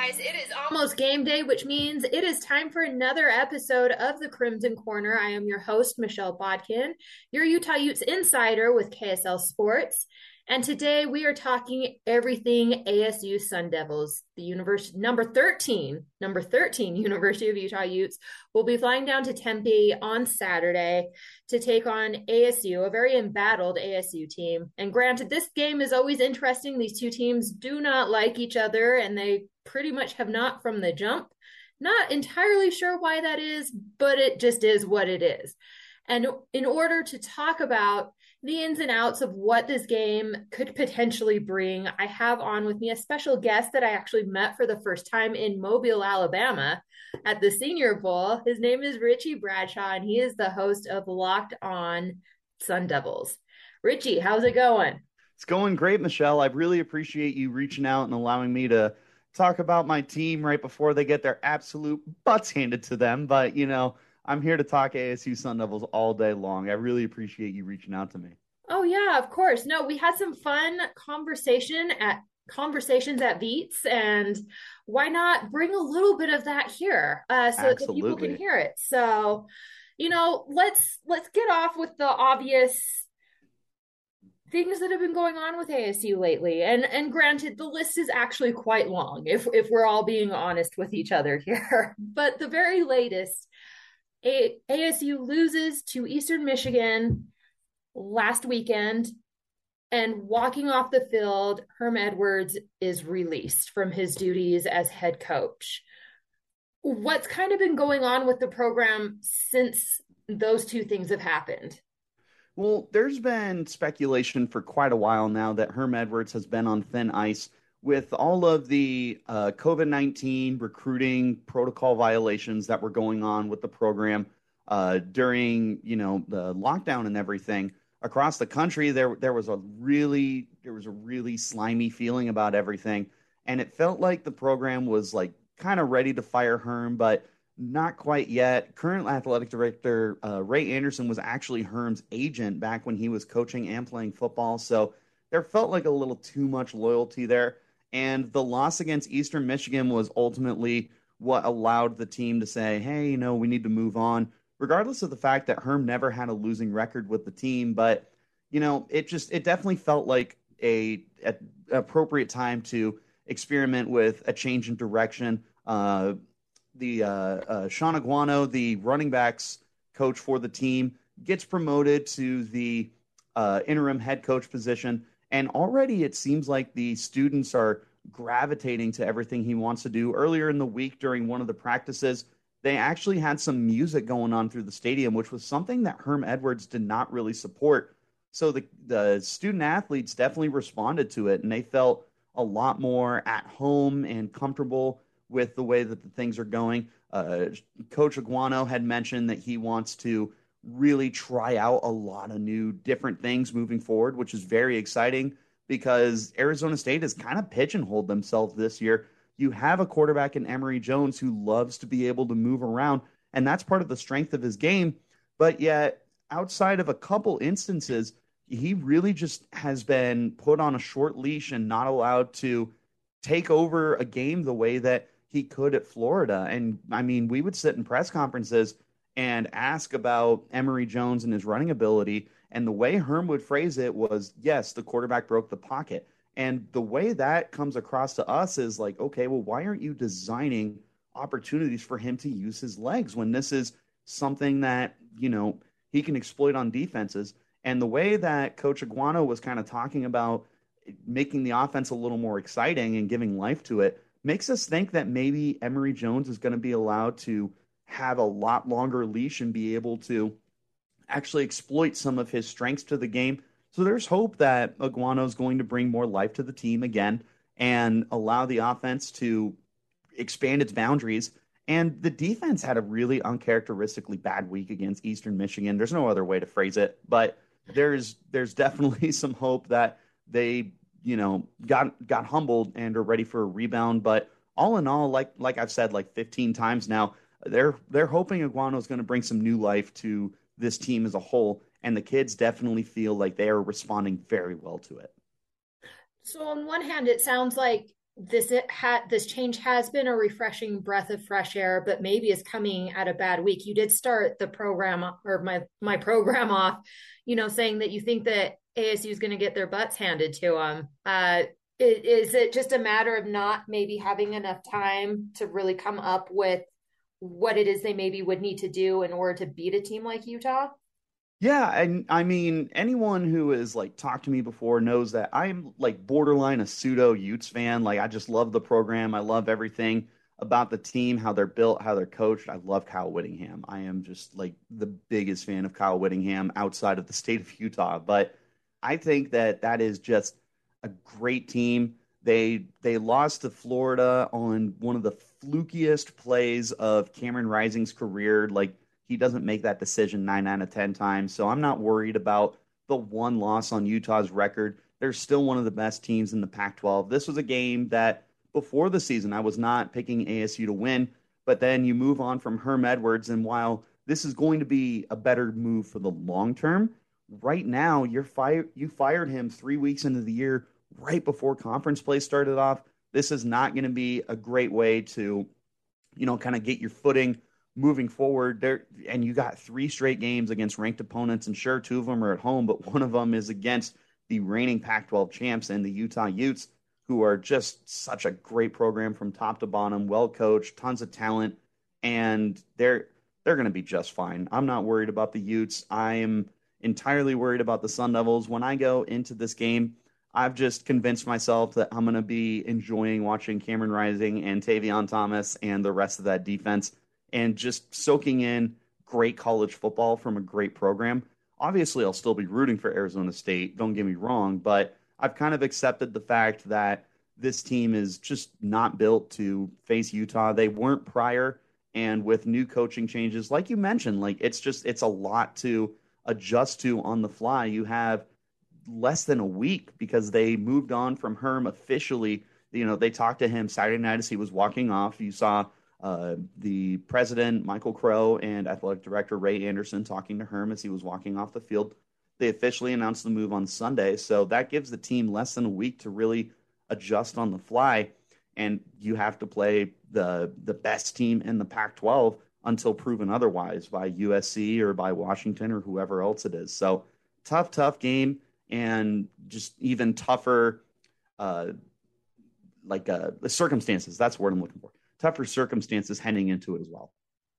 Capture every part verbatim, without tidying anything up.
guys, it is almost game day, which means it is time for another episode of the Crimson Corner. I am your host, Michelle Bodkin, your Utah Utes insider with K S L Sports. And today we are talking everything A S U Sun Devils. The university number thirteen, number thirteen University of Utah Utes will be flying down to Tempe on Saturday to take on A S U, a very embattled A S U team. And granted, this game is always interesting. These two teams do not like each other, and they pretty much have not from the jump. Not entirely sure why that is, but it just is what it is. And in order to talk about the ins and outs of what this game could potentially bring, I have on with me a special guest that I actually met for the first time in Mobile, Alabama at the Senior Bowl. His name is Richie Bradshaw, and he is the host of Locked On Sun Devils. Richie, how's it going? It's going great, Michelle. I really appreciate you reaching out and allowing me to talk about my team right before they get their absolute butts handed to them. But, you know, I'm here to talk A S U Sun Devils all day long. I really appreciate you reaching out to me. Oh yeah, of course. No, we had some fun conversation at conversations at Veets, and why not bring a little bit of that here uh, so that the people can Absolutely. hear it. So, you know, let's let's get off with the obvious things that have been going on with A S U lately. And and granted, the list is actually quite long if if we're all being honest with each other here. But the very latest, A- ASU loses to Eastern Michigan last weekend, and walking off the field, Herm Edwards is released from his duties as head coach. What's kind of been going on with the program since those two things have happened? Well, there's been speculation for quite a while now that Herm Edwards has been on thin ice with all of the uh, COVID nineteen recruiting protocol violations that were going on with the program uh, during, you know, the lockdown and everything across the country. There, there was a really, there was a really slimy feeling about everything, and it felt like the program was like kind of ready to fire Herm, but not quite yet. Current athletic director uh, Ray Anderson was actually Herm's agent back when he was coaching and playing football. So there felt like a little too much loyalty there. And the loss against Eastern Michigan was ultimately what allowed the team to say, hey, you know, we need to move on, regardless of the fact that Herm never had a losing record with the team. But, you know, it just, it definitely felt like a, a appropriate time to experiment with a change in direction. Uh, the uh, uh, Sean Aguano, the running backs coach for the team, gets promoted to the uh, interim head coach position. And already it seems like the students are gravitating to everything he wants to do. Earlier in the week, during one of the practices, they actually had some music going on through the stadium, which was something that Herm Edwards did not really support. So the, the student athletes definitely responded to it, and they felt a lot more at home and comfortable with the way that the things are going. Uh, Coach Aguano had mentioned that he wants to really try out a lot of new different things moving forward, which is very exciting because Arizona State has kind of pigeonholed themselves this year. You have a quarterback in Emory Jones who loves to be able to move around, and that's part of the strength of his game. But yet, outside of a couple instances, he really just has been put on a short leash and not allowed to take over a game the way that he could at Florida. And I mean, we would sit in press conferences and ask about Emory Jones and his running ability. And the way Herm would phrase it was, yes, the quarterback broke the pocket. And the way that comes across to us is like, okay, well, why aren't you designing opportunities for him to use his legs when this is something that, you know, he can exploit on defenses? And the way that Coach Aguano was kind of talking about making the offense a little more exciting and giving life to it makes us think that maybe Emory Jones is going to be allowed to have a lot longer leash and be able to actually exploit some of his strengths to the game. So there's hope that Aguano is going to bring more life to the team again and allow the offense to expand its boundaries. And the defense had a really uncharacteristically bad week against Eastern Michigan. There's no other way to phrase it, but there's there's definitely some hope that they, you know, got got humbled and are ready for a rebound. But all in all, like like I've said like fifteen times now, they're they're hoping Aguano is going to bring some new life to this team as a whole, and the kids definitely feel like they are responding very well to it. So on one hand, it sounds like this it had this change has been a refreshing breath of fresh air, but maybe is coming at a bad week. You did start the program or my my program off, you know, saying that you think that A S U is going to get their butts handed to them. Uh, is it just a matter of not maybe having enough time to really come up with what it is they maybe would need to do in order to beat a team like Utah? Yeah, and I mean, anyone who has like talked to me before knows that I'm like borderline a pseudo Utes fan. Like, I just love the program. I love everything about the team, how they're built, how they're coached. I love Kyle Whittingham. I am just like the biggest fan of Kyle Whittingham outside of the state of Utah. But I think that that is just a great team. They they lost to Florida on one of the flukiest plays of Cameron Rising's career. Like, he doesn't make that decision nine out of ten times. So I'm not worried about the one loss on Utah's record. They're still one of the best teams in the Pac twelve. This was a game that before the season, I was not picking A S U to win. But then you move on from Herm Edwards. And while this is going to be a better move for the long term, right now you're fired. You fired him three weeks into the year, right before conference play started off. This is not going to be a great way to, you know, kind of get your footing moving forward there. And you got three straight games against ranked opponents, and sure, two of them are at home, but one of them is against the reigning Pac twelve champs and the Utah Utes, who are just such a great program from top to bottom, well coached, tons of talent, and they're they're going to be just fine. I'm not worried about the Utes. I am entirely worried about the Sun Devils. When I go into this game, I've just convinced myself that I'm going to be enjoying watching Cameron Rising and Tavion Thomas and the rest of that defense, and just soaking in great college football from a great program. Obviously, I'll still be rooting for Arizona State, don't get me wrong, but I've kind of accepted the fact that this team is just not built to face Utah. They weren't prior, and with new coaching changes, like you mentioned, like it's just it's a lot to adjust to on the fly. You have less than a week because they moved on from Herm officially. You know, they talked to him Saturday night as he was walking off. You saw uh, the president, Michael Crow, and athletic director Ray Anderson talking to Herm as he was walking off the field. They officially announced the move on Sunday. So that gives the team less than a week to really adjust on the fly. And you have to play the the best team in the Pac twelve until proven otherwise by U S C or by Washington or whoever else it is. So tough, tough game, and just even tougher, uh, like uh, the circumstances. That's the word I'm looking for. Tougher circumstances heading into it as well.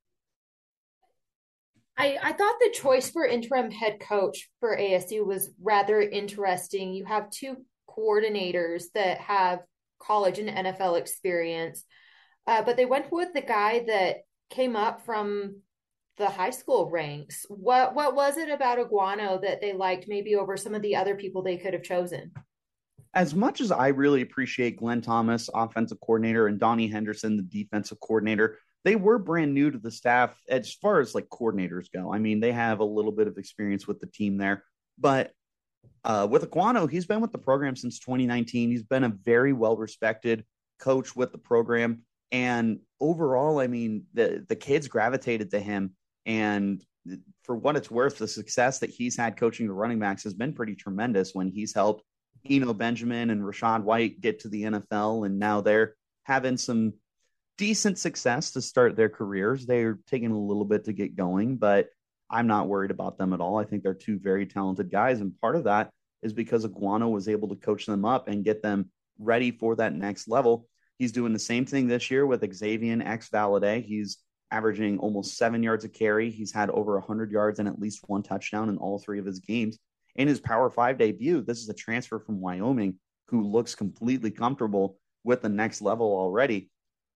I, I thought the choice for interim head coach for A S U was rather interesting. You have two coordinators that have college and N F L experience, uh, but they went with the guy that came up from the high school ranks. What what was it about Iguano that they liked maybe over some of the other people they could have chosen? As much as I really appreciate Glenn Thomas, offensive coordinator, and Donnie Henderson, the defensive coordinator, they were brand new to the staff as far as like coordinators go. I mean, they have a little bit of experience with the team there, but uh, with Aquano, he's been with the program since twenty nineteen. He's been a very well respected coach with the program, and overall, I mean, the the kids gravitated to him. And for what it's worth, the success that he's had coaching the running backs has been pretty tremendous when he's helped Eno Benjamin and Rashad White get to the N F L, and now they're having some decent success to start their careers. They're taking a little bit to get going, but I'm not worried about them at all. I think they're two very talented guys, and part of that is because Iguano was able to coach them up and get them ready for that next level. He's doing the same thing this year with Xavier X Valade. He's averaging almost seven yards a carry. He's had over one hundred yards and at least one touchdown in all three of his games. In his Power Five debut, this is a transfer from Wyoming who looks completely comfortable with the next level already.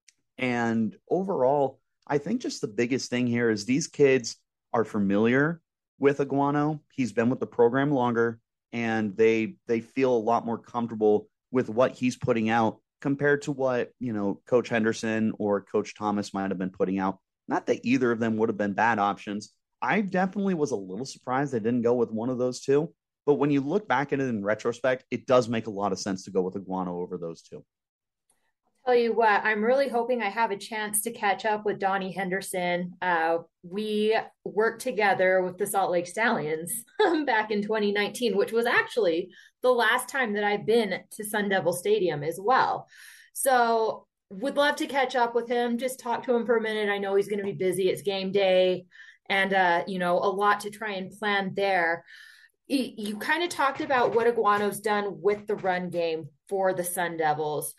And overall, I think just the biggest thing here is these kids are familiar with Iguano. He's been with the program longer, and they they feel a lot more comfortable with what he's putting out compared to what, you know, Coach Henderson or Coach Thomas might have been putting out. Not that either of them would have been bad options. I definitely was a little surprised they didn't go with one of those two. But when you look back at it in retrospect, it does make a lot of sense to go with Iguano over those two. Tell you what, I'm really hoping I have a chance to catch up with Donnie Henderson. Uh, we worked together with the Salt Lake Stallions back in twenty nineteen, which was actually the last time that I've been to Sun Devil Stadium as well. So would love to catch up with him, just talk to him for a minute. I know he's going to be busy. It's game day and, uh, you know, a lot to try and plan there. You, you kind of talked about what Iguano's done with the run game for the Sun Devils.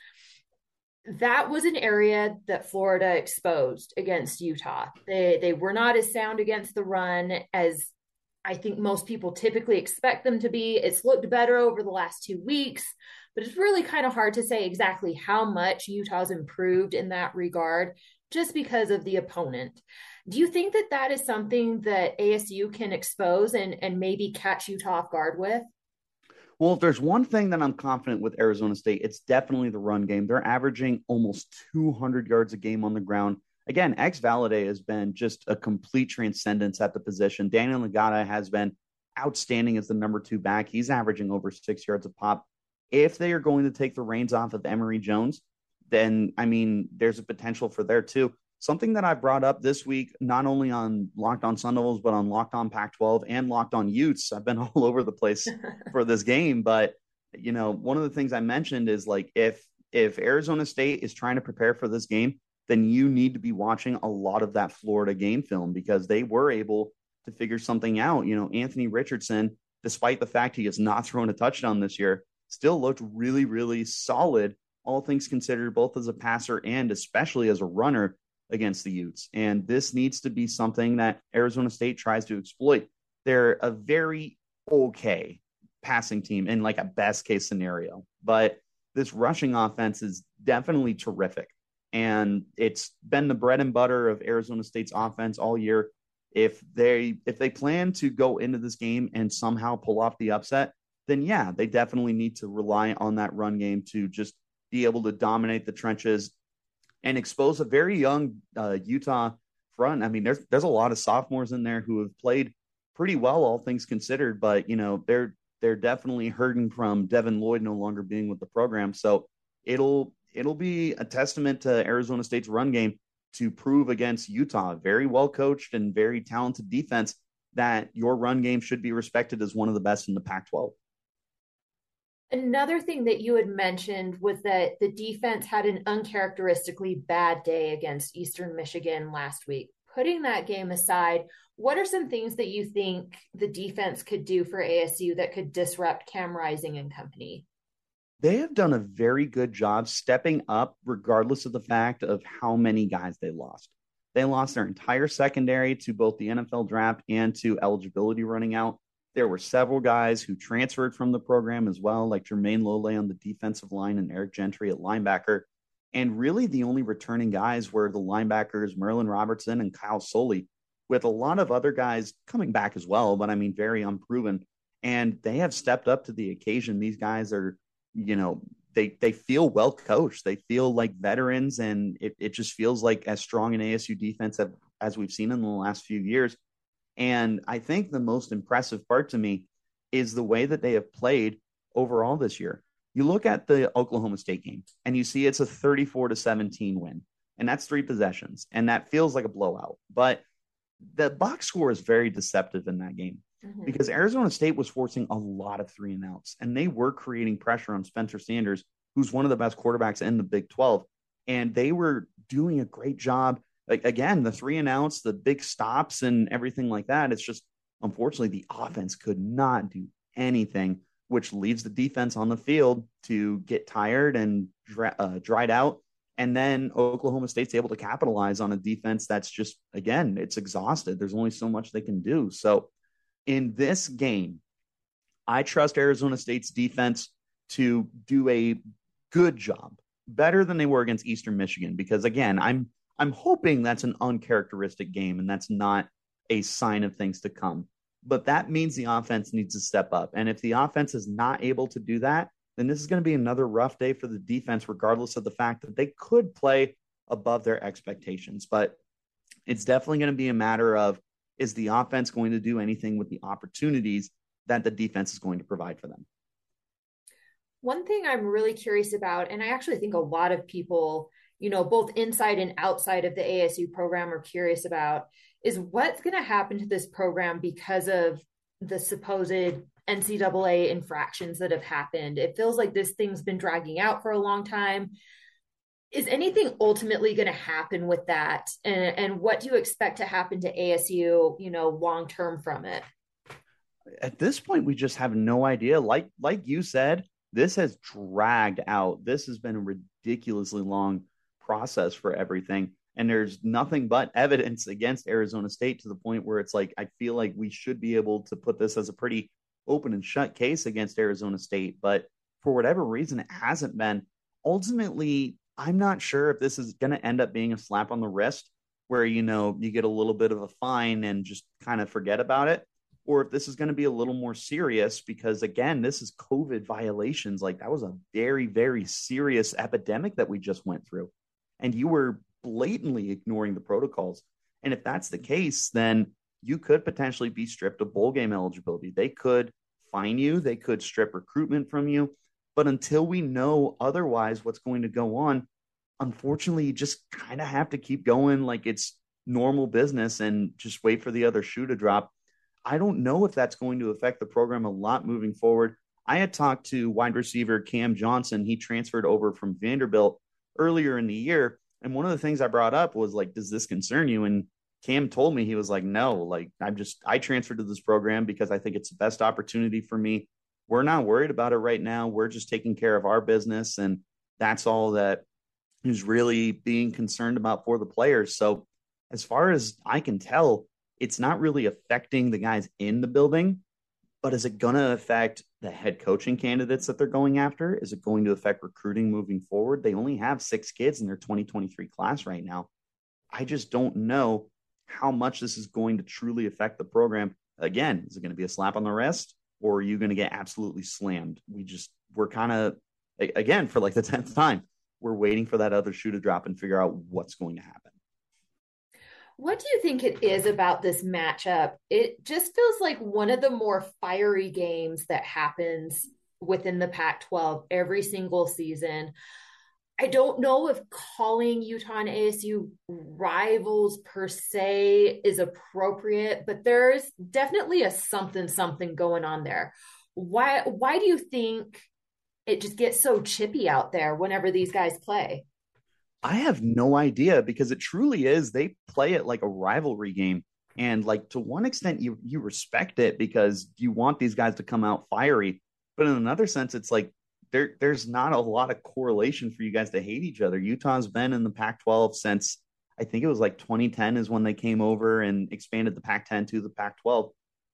That was an area that Florida exposed against Utah. They they were not as sound against the run as I think most people typically expect them to be. It's looked better over the last two weeks, but it's really kind of hard to say exactly how much Utah's improved in that regard just because of the opponent. Do you think that that is something that A S U can expose and, and maybe catch Utah off guard with? Well, if there's one thing that I'm confident with Arizona State, it's definitely the run game. They're averaging almost two hundred yards a game on the ground. Again, X Valade has been just a complete transcendence at the position. Daniel Nagata has been outstanding as the number two back. He's averaging over six yards a pop. If they are going to take the reins off of Emory Jones, then, I mean, there's a potential for there too. Something that I brought up this week, not only on Locked On Sun Devils, but on Locked On Pac twelve and Locked On Utes. I've been all over the place for this game. But, you know, one of the things I mentioned is like if if Arizona State is trying to prepare for this game, then you need to be watching a lot of that Florida game film because they were able to figure something out. You know, Anthony Richardson, despite the fact he has not thrown a touchdown this year, still looked really, really solid, all things considered, both as a passer and especially as a runner against the Utes. And this needs to be something that Arizona State tries to exploit. They're a very okay passing team in like a best case scenario, but this rushing offense is definitely terrific. And it's been the bread and butter of Arizona State's offense all year. If they if they plan to go into this game and somehow pull off the upset, then yeah, they definitely need to rely on that run game to just be able to dominate the trenches and expose a very young uh, Utah front. I mean, there's there's a lot of sophomores in there who have played pretty well, all things considered. But you know, they're they're definitely hurting from Devin Lloyd no longer being with the program. So it'll it'll be a testament to Arizona State's run game to prove against Utah, very well coached and very talented defense, that your run game should be respected as one of the best in the Pac twelve. Another thing that you had mentioned was that the defense had an uncharacteristically bad day against Eastern Michigan last week. Putting that game aside, what are some things that you think the defense could do for A S U that could disrupt Cam Rising and company? They have done a very good job stepping up, regardless of the fact of how many guys they lost. They lost their entire secondary to both the N F L draft and to eligibility running out. There were several guys who transferred from the program as well, like Jermaine Lole on the defensive line and Eric Gentry at linebacker. And really the only returning guys were the linebackers, Merlin Robertson and Kyle Soley, with a lot of other guys coming back as well, but I mean, very unproven. And they have stepped up to the occasion. These guys are, you know, they they feel well coached. They feel like veterans, and it, it just feels like as strong an A S U defense as, as we've seen in the last few years. And I think the most impressive part to me is the way that they have played overall this year. You look at the Oklahoma State game and you see it's a thirty-four to seventeen win, and that's three possessions, and that feels like a blowout. But the box score is very deceptive in that game mm-hmm. because Arizona State was forcing a lot of three and outs, and they were creating pressure on Spencer Sanders, who's one of the best quarterbacks in the Big twelve, and they were doing a great job. Like, again, the three and outs, the big stops and everything like that. It's just, unfortunately, the offense could not do anything, which leaves the defense on the field to get tired and dry, uh, dried out. And then Oklahoma State's able to capitalize on a defense that's just, again, it's exhausted. There's only so much they can do. So in this game, I trust Arizona State's defense to do a good job, better than they were against Eastern Michigan, because, again, I'm I'm hoping that's an uncharacteristic game and that's not a sign of things to come. But that means the offense needs to step up. And if the offense is not able to do that, then this is going to be another rough day for the defense, regardless of the fact that they could play above their expectations. But it's definitely going to be a matter of, is the offense going to do anything with the opportunities that the defense is going to provide for them? One thing I'm really curious about, and I actually think a lot of people, you know, both inside and outside of the A S U program are curious about, is what's going to happen to this program because of the supposed N C double A infractions that have happened. It feels like this thing's been dragging out for a long time. is anything ultimately going to happen with that? And, and what do you expect to happen to A S U, you know, long term from it? At this point, we just have no idea. Like like you said, this has dragged out. This has been a ridiculously long process for everything. And there's nothing but evidence against Arizona State to the point where it's like I feel like we should be able to put this as a pretty open and shut case against Arizona State. But for whatever reason, it hasn't been. Ultimately, I'm not sure if this is going to end up being a slap on the wrist where, you know, you get a little bit of a fine and just kind of forget about it, or if this is going to be a little more serious because, again, this is COVID violations. Like that was a very, very serious epidemic that we just went through. And you were blatantly ignoring the protocols. And if that's the case, then you could potentially be stripped of bowl game eligibility. They could fine you, they could strip recruitment from you. But until we know otherwise what's going to go on, unfortunately, you just kind of have to keep going like it's normal business and just wait for the other shoe to drop. I don't know if that's going to affect the program a lot moving forward. I had talked to wide receiver Cam Johnson. He transferred over from Vanderbilt earlier in the year. And one of the things I brought up was like, does this concern you? And Cam told me, he was like, no, like I'm just, I transferred to this program because I think it's the best opportunity for me. We're not worried about it right now. We're just taking care of our business. And that's all that is really being concerned about for the players. So as far as I can tell, it's not really affecting the guys in the building, but is it going to affect the head coaching candidates that they're going after? Is it going to affect recruiting moving forward? They only have six kids in their twenty twenty-three class right now. I just don't know how much this is going to truly affect the program. Again, is it going to be a slap on the wrist or are you going to get absolutely slammed? We just, we're kind of, again, for like the tenth time, we're waiting for that other shoe to drop and figure out what's going to happen. What do you think it is about this matchup? It just feels like one of the more fiery games that happens within the Pac twelve every single season. I don't know if calling Utah and A S U rivals per se is appropriate, but there's definitely a something something going on there. Why why do you think it just gets so chippy out there whenever these guys play? I have no idea because it truly is. They play it like a rivalry game. And like to one extent, you you respect it because you want these guys to come out fiery. But in another sense, it's like there there's not a lot of correlation for you guys to hate each other. Utah's been in the Pac twelve since I think it was like twenty ten is when they came over and expanded the Pac ten to the Pac twelve.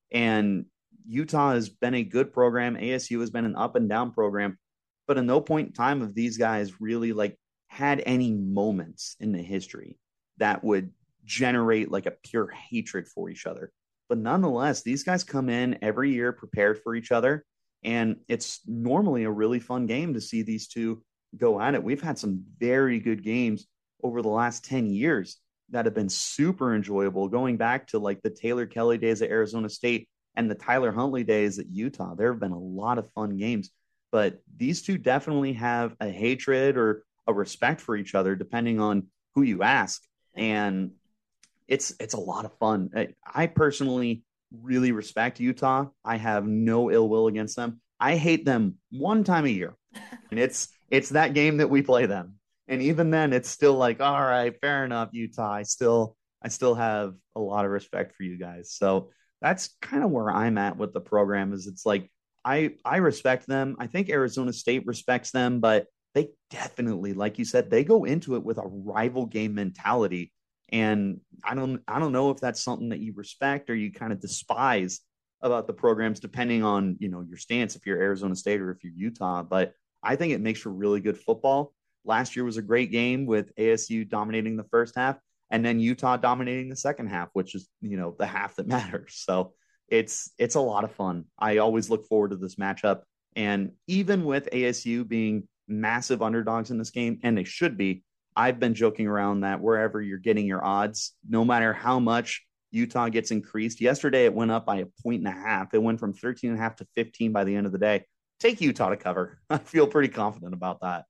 And Utah has been a good program. A S U has been an up and down program. But at no point in time have these guys really like had any moments in the history that would generate like a pure hatred for each other. But nonetheless, these guys come in every year prepared for each other. And it's normally a really fun game to see these two go at it. We've had some very good games over the last ten years that have been super enjoyable, going back to like the Taylor Kelly days at Arizona State and the Tyler Huntley days at Utah. There have been a lot of fun games, but these two definitely have a hatred or a respect for each other, depending on who you ask. And it's it's a lot of fun. I, I personally really respect Utah. I have no ill will against them. I hate them one time a year, and it's it's that game that we play them. And even then, it's still like, all right, fair enough, Utah. I still I still have a lot of respect for you guys. So that's kind of where I'm at with the program. Is it's like I I respect them. I think Arizona State respects them, but they definitely, like you said, they go into it with a rival game mentality. And I don't I don't know if that's something that you respect or you kind of despise about the programs, depending on, you know, your stance, if you're Arizona State or if you're Utah. But I think it makes for really good football. Last year was a great game with A S U dominating the first half and then Utah dominating the second half, which is, you know, the half that matters. So it's it's a lot of fun. I always look forward to this matchup. And even with A S U being massive underdogs in this game, and they should be, I've been joking around that wherever you're getting your odds, no matter how much Utah gets increased. Yesterday, it went up by a point and a half. It went from thirteen and a half to fifteen by the end of the day. Take Utah to cover. I feel pretty confident about that.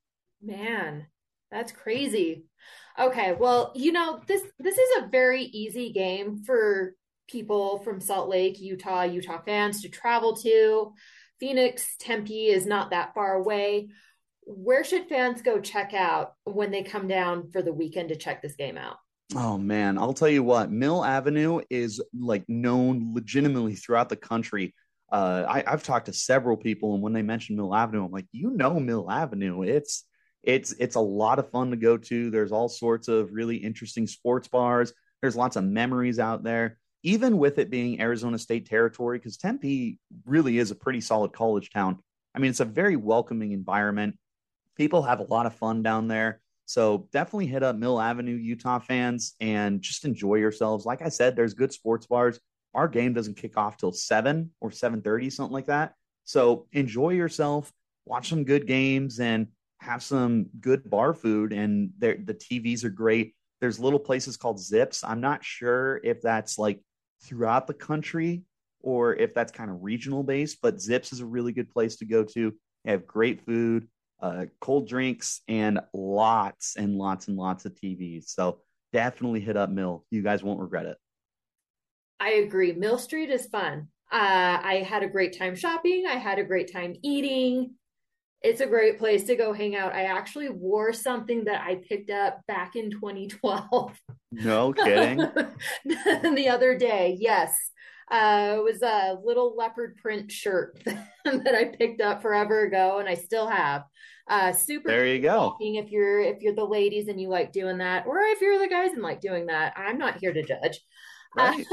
Man, that's crazy. Okay, well, you know, this this is a very easy game for people from Salt Lake, Utah, Utah fans to travel to. Phoenix, Tempe is not that far away. Where should fans go check out when they come down for the weekend to check this game out? Oh man, I'll tell you what, Mill Avenue is like known legitimately throughout the country. Uh, I, I've talked to several people, and when they mention Mill Avenue, I'm like, you know, Mill Avenue. It's it's it's a lot of fun to go to. There's all sorts of really interesting sports bars. There's lots of memories out there, even with it being Arizona State territory, because Tempe really is a pretty solid college town. I mean, it's a very welcoming environment. People have a lot of fun down there. So definitely hit up Mill Avenue, Utah fans, and just enjoy yourselves. Like I said, there's good sports bars. Our game doesn't kick off till seven or seven thirty, something like that. So enjoy yourself, watch some good games, and have some good bar food. And the T Vs are great. There's little places called Zips. I'm not sure if that's like throughout the country or if that's kind of regional based, but Zips is a really good place to go to. They have great food, uh, cold drinks, and lots and lots and lots of T Vs. So definitely hit up Mill. You guys won't regret it. I agree. Mill Street is fun. Uh, I had a great time shopping. I had a great time eating. It's a great place to go hang out. I actually wore something that I picked up back in twenty twelve No kidding. the other day. Yes. Uh, it was a little leopard print shirt that I picked up forever ago, and I still have. Uh, super There you go. walking if you're if you're the ladies and you like doing that, or if you're the guys and like doing that. I'm not here to judge. Uh, Right.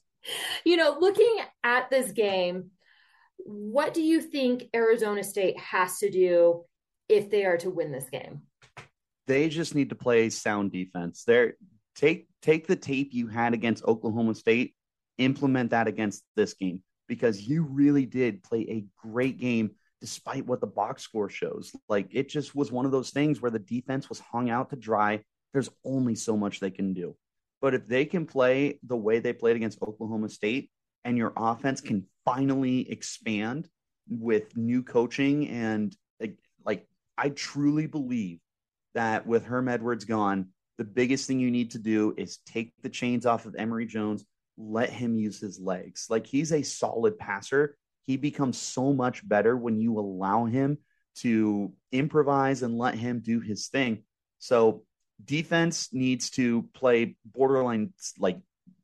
you know, looking at this game, what do you think Arizona State has to do if they are to win this game? They just need to play sound defense. There, take take the tape you had against Oklahoma State, implement that against this game because you really did play a great game despite what the box score shows. Like it just was one of those things where the defense was hung out to dry. There's only so much they can do. But if they can play the way they played against Oklahoma State and your offense can finally expand with new coaching and like, like I truly believe that with Herm Edwards gone, the biggest thing you need to do is take the chains off of Emory Jones, let him use his legs. Like he's a solid passer. He becomes so much better when you allow him to improvise and let him do his thing. So defense needs to play borderline like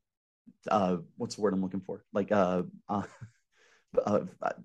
uh what's the word I'm looking for? Like uh, uh, uh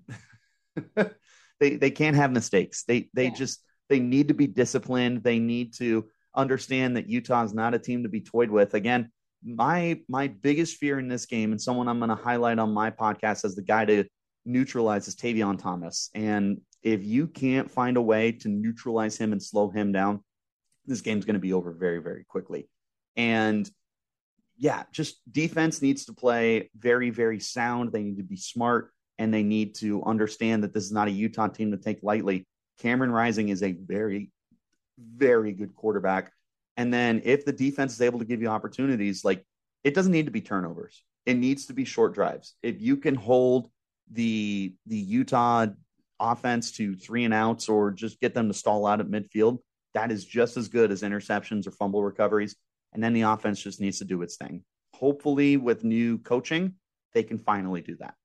they they can't have mistakes. They they Yeah. just they need to be disciplined. They need to understand that Utah is not a team to be toyed with. Again, my my biggest fear in this game, and someone I'm going to highlight on my podcast as the guy to neutralize is Tavion Thomas. And if you can't find a way to neutralize him and slow him down, this game's going to be over very, very quickly. And yeah, just defense needs to play very, very sound. They need to be smart and they need to understand that this is not a Utah team to take lightly. Cameron Rising is a very, very good quarterback. And then if the defense is able to give you opportunities, like it doesn't need to be turnovers. It needs to be short drives. If you can hold the the Utah offense to three and outs or just get them to stall out at midfield, that is just as good as interceptions or fumble recoveries. And then the offense just needs to do its thing. Hopefully, with new coaching, they can finally do that.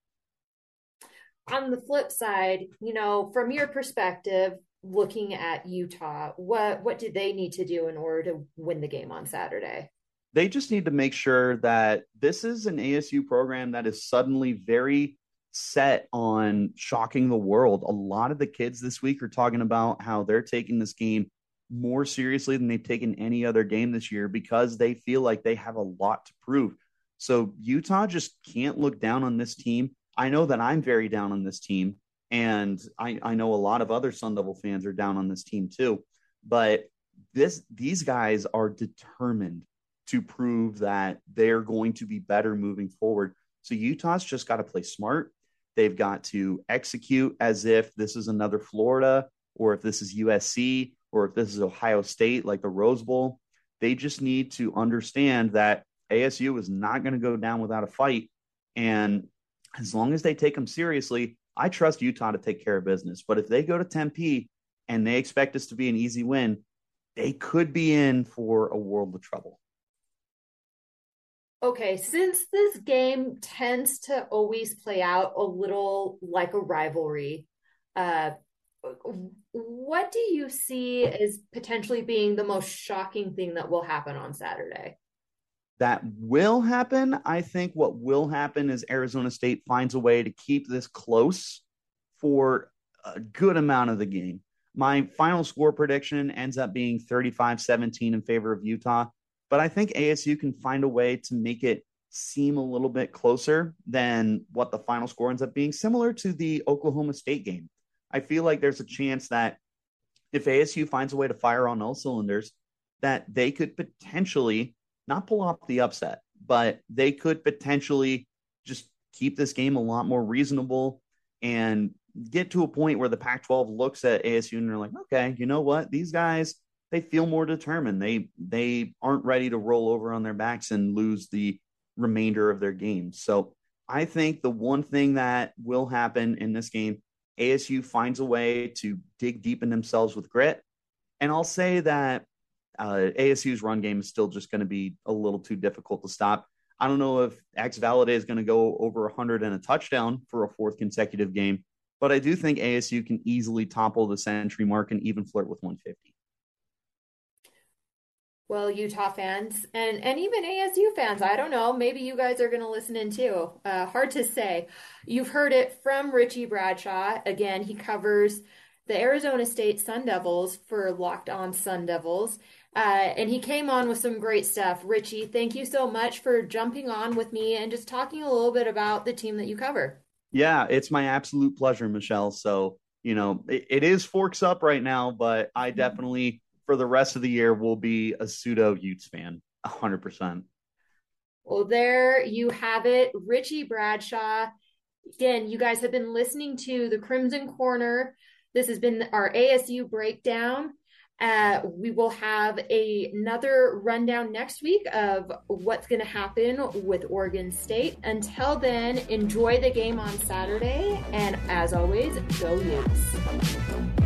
On the flip side, you know, from your perspective, looking at Utah, what what do they need to do in order to win the game on Saturday? They just need to make sure that this is an A S U program that is suddenly very set on shocking the world. A lot of the kids this week are talking about how they're taking this game more seriously than they've taken any other game this year because they feel like they have a lot to prove. So Utah just can't look down on this team. I know that I'm very down on this team, and I, I know a lot of other Sun Devil fans are down on this team too. But this these guys are determined to prove that they're going to be better moving forward. So Utah's just got to play smart. They've got to execute as if this is another Florida or if this is U S C or if this is Ohio State, like the Rose Bowl. They just need to understand that A S U is not going to go down without a fight. And as long as they take them seriously, I trust Utah to take care of business. But if they go to Tempe and they expect this to be an easy win, they could be in for a world of trouble. Okay, since this game tends to always play out a little like a rivalry, uh, what do you see as potentially being the most shocking thing that will happen on Saturday? That will happen. I think what will happen is Arizona State finds a way to keep this close for a good amount of the game. My final score prediction ends up being thirty-five seventeen in favor of Utah, but I think A S U can find a way to make it seem a little bit closer than what the final score ends up being, similar to the Oklahoma State game. I feel like there's a chance that if A S U finds a way to fire on all cylinders, that they could potentially not pull off the upset, but they could potentially just keep this game a lot more reasonable and get to a point where the Pac twelve looks at A S U and they're like, okay, you know what? These guys, they feel more determined. They they aren't ready to roll over on their backs and lose the remainder of their games. So I think the one thing that will happen in this game, A S U finds a way to dig deep in themselves with grit. And I'll say that uh, A S U's run game is still just going to be a little too difficult to stop. I don't know if X Valade is going to go over one hundred and a touchdown for a fourth consecutive game, but I do think A S U can easily topple the century mark and even flirt with one fifty. Well, Utah fans and, and even A S U fans, I don't know, maybe you guys are going to listen in too. Uh, hard to say. You've heard it from Richie Bradshaw. Again, he covers the Arizona State Sun Devils for Locked On Sun Devils. Uh, and he came on with some great stuff. Richie, thank you so much for jumping on with me and just talking a little bit about the team that you cover. Yeah, it's my absolute pleasure, Michelle. So, you know, it, it is Forks Up right now, but I definitely, for the rest of the year, will be a pseudo Utes fan, one hundred percent. Well, there you have it. Richie Bradshaw. Again, you guys have been listening to the Crimson Corner. This has been our A S U breakdown. Uh, we will have a, another rundown next week of what's going to happen with Oregon State. Until then, enjoy the game on Saturday. And as always, go Utes.